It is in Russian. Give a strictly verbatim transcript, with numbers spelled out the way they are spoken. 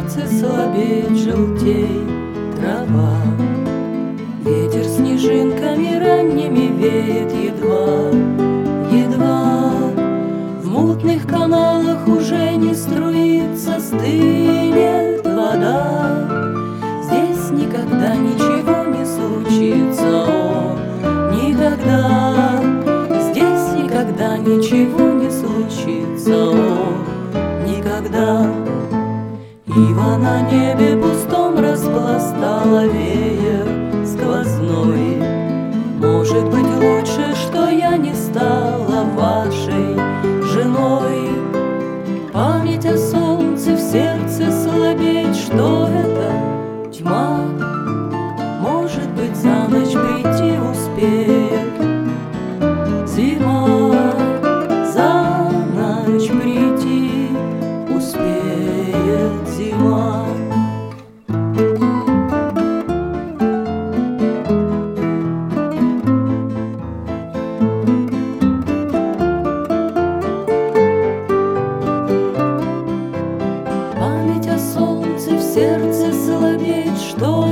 сердце слабеет, желтей трава. Ветер снежинками ранними веет едва, едва. В мутных каналах уже не струится, стынет вода. Здесь никогда ничего не случится, о, никогда. Здесь никогда ничего не случится, о, никогда. Ива на небе пустом распластала веер сквозной. Может быть, лучше, что я не стала вашей женой. Память о солнце в сердце слабеет, что это тьма. Может быть, за ночь прийти успеет зима. За ночь прийти успеет зима. Память о солнце в сердце слабеет, что